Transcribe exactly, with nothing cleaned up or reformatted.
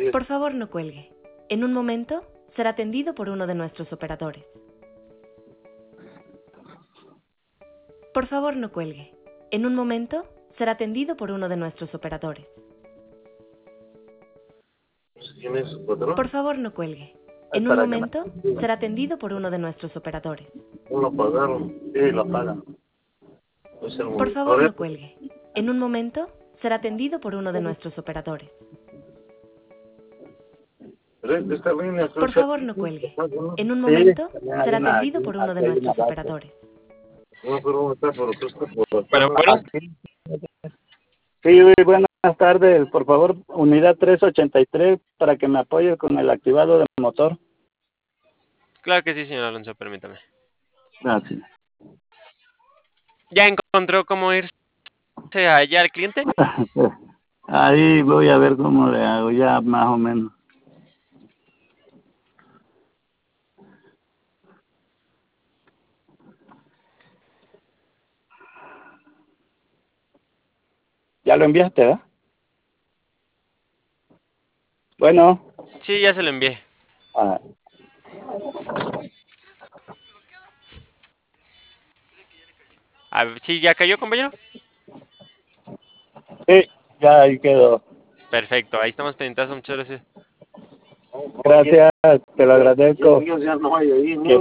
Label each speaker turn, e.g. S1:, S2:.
S1: Por favor, no cuelgue. En un momento, será atendido por uno de nuestros operadores. Por favor, no cuelgue. En un momento, será atendido por uno de nuestros operadores.
S2: ¿Quién es su patrón?
S1: Por favor, no cuelgue. En un
S2: Para que
S1: momento,
S2: me...
S1: será atendido por uno de nuestros operadores.
S2: No lo pagaron. Sí, lo pagan. Pues el
S1: Por favor,
S2: monitoreo.
S1: no cuelgue. En un momento, será atendido por uno de nuestros operadores.
S2: Pero esta línea creo
S1: Por
S2: que
S1: favor,
S2: aquí,
S1: no cuelgue.
S2: ¿no?
S1: En un
S3: Sí,
S1: momento,
S3: también hay
S1: será
S3: una
S1: atendido
S3: aquí,
S1: por uno de
S3: aquí hay una
S1: nuestros
S3: base.
S1: operadores.
S2: No, pero ¿dónde está? Pero tú estás por...
S4: Bueno, bueno.
S3: Aquí. Sí, buenas tardes. Por favor, unidad trescientos ochenta y tres para que me apoye con el activado del motor.
S4: Claro que sí, señor Alonso, permítame.
S3: Gracias.
S4: ¿Ya encontró cómo irse allá al cliente?
S3: Ahí voy a ver cómo le hago, ya más o menos. ¿Ya lo enviaste, verdad? Bueno.
S4: Sí, ya se lo envié.
S3: Ah.
S4: A ver, ¿sí ya cayó, compañero?
S3: Sí, ya ahí quedó.
S4: Perfecto, ahí estamos pendientes, muchas gracias.
S3: Gracias, te lo agradezco.
S2: Ya no hay ahí, ¿no?
S3: Que